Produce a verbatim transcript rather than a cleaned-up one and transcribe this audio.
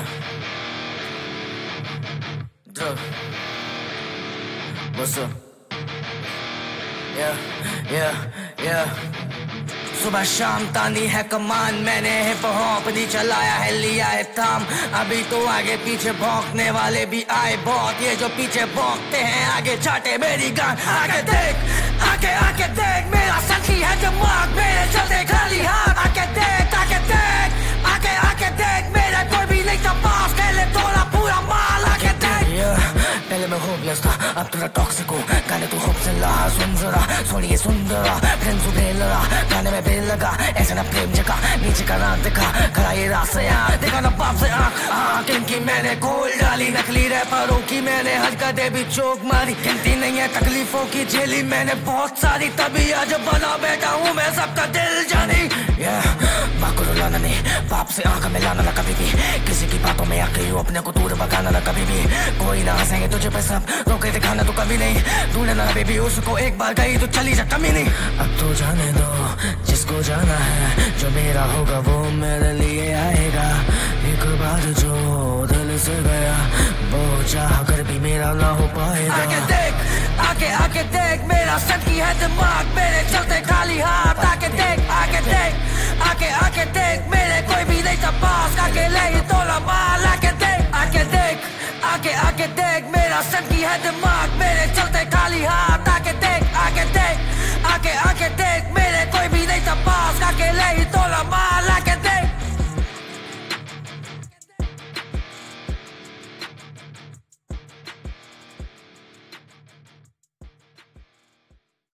Yeah. Duh. What's up? Yeah, yeah, yeah. सुबह शाम तानी है कमान, मैंने हिप हॉप नहीं चलाया है, लिया है थाम। अभी तो आगे पीछे भौंकने वाले भी आए बहुत, ये जो पीछे भौंकते हैं आगे चाटे मेरी गान। आगे देख, आगे आगे देख, मेरा सखी है दिमाग, मेरे चलते खाली हाथ। आगे देख, आगे देख, आगे आगे देख, मेरे कोई भी नहीं था पास, कहले तोड़ा पूरा माल। आगे देख, पहले मैं होपलेस था, अब थोड़ा टॉक्सिक हूँ। गाने तू होप से ला, सुन जरा, सोनिए सुंदरा, फ्रेंड्स उभे लड़ा, गाने में बेल लगा, ऐसा ना प्रेम जगा, नीचे का रात दिखा, खड़ा ये रात से यहाँ, देखा ना बाप से आँख आँख। इनकी मैंने खोल डाली, नकली रैपरों की मैंने हरकतें भी चौक मारी, गिनती नहीं है तकलीफों की झेली मैंने बहुत सारी, तभी आज बना बैठा हूँ मैं सबका दिल जानी। माँ को रुलाना नहीं, बाप से आँख मिलाना ना कभी भी, किसी की बातों में आके यूँ अपने को दूर भगाना ना कभी भी। कोई ना हंसेंगे तुझे पे सब, रोके दिखाना तो कभी नहीं, तूने ना बेबी उसको एक बार गई तो चली जा कमी नहीं। अब तो जाने दो जिसको जाना है, जो मेरा होगा वो मेरे लिए आएगा। एक बार जो दिल से गया वो चाह कर भी मेरा ना हो पाएगा। आगे देख, आगे आगे देख, मेरा सखी है दिमाग, मेरे चलते खाली हाथ। आगे देख, आगे देख, आगे आगे देख, मेरे कोई भी नहीं था पास, अकेले ही तोला माल। आगे देख, आगे देख, आगे आगे देख, मेरा सखी है दिमाग, मेरे चलते खाली हाथ। आगे देख, आगे देख, आगे आगे देख, मेरे कोई भी नहीं था पास, अकेले ही तो